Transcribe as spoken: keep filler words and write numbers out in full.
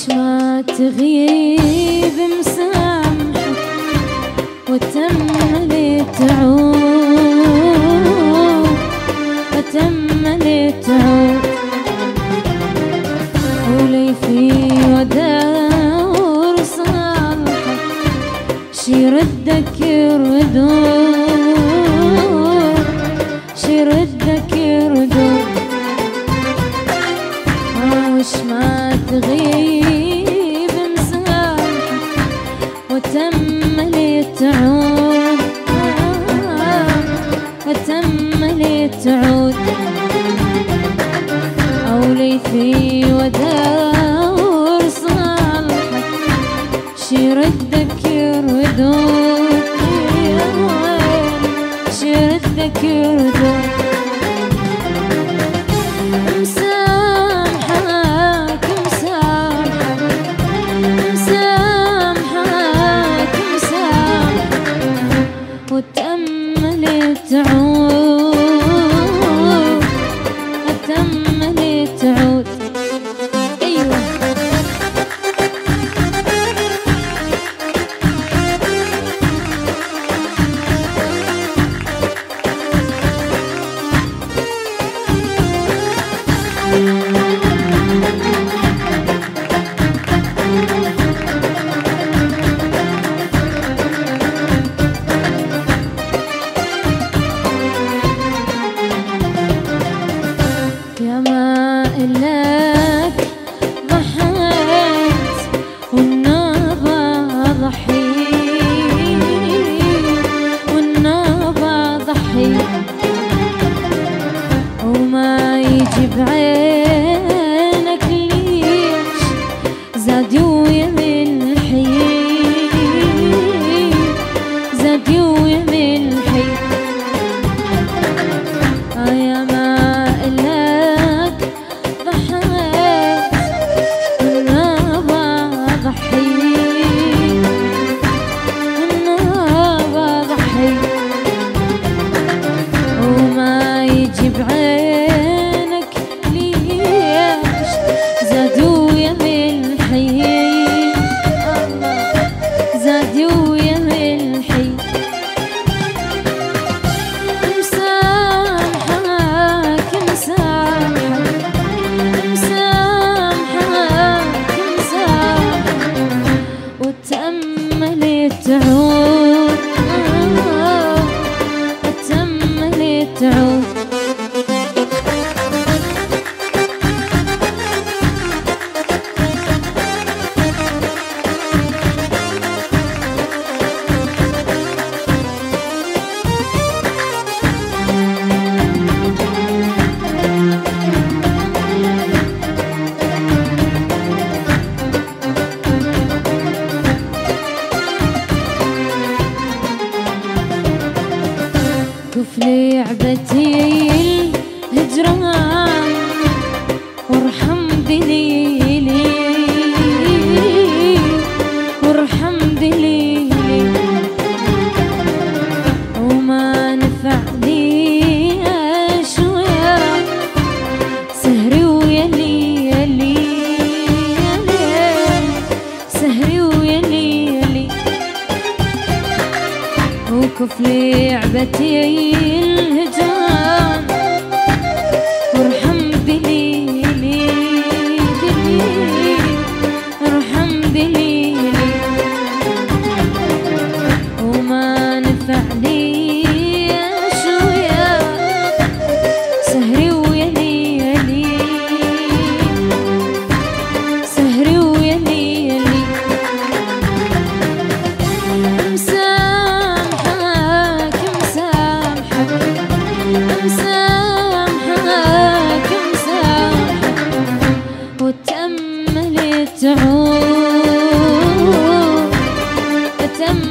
ما تغيب مسامحك وتملي تعود وتملي تعود ولي في وداور صالحك شي ردك يردود شي ردك يردود وش ما تغيب مسامحك وتملي تعود وتملي تعود أولي في وداور صالحك شي ردك يردود شي ردك يردود وتأملي تعود وتأملي تعود أيوة لك ضحيت والنابة ضحيت والنابة ضحيت وما يجي بعينك ليش زاد ويمن الحين زاد ويمن الحين يا ما بعينك ليش زادوا يمن الحين زادوا يمن الحين مسامحك مسامحك مسامحك مسامحك وتأملي تعود وتأملي تعود كف لعبتي الهجران وارحم دليلي وارحم دليلي وما نفع لي شوية سهري ويلي يلي سهري ويلي يلي وكف لعبتي الهجران وارحم دليلي دليلي ارحم دليلي وما نفع لي شوية سهري ويلي يلي سهري ويلي يلي مسامحك مسامحك مسامحك وتأملي تعود وتأملي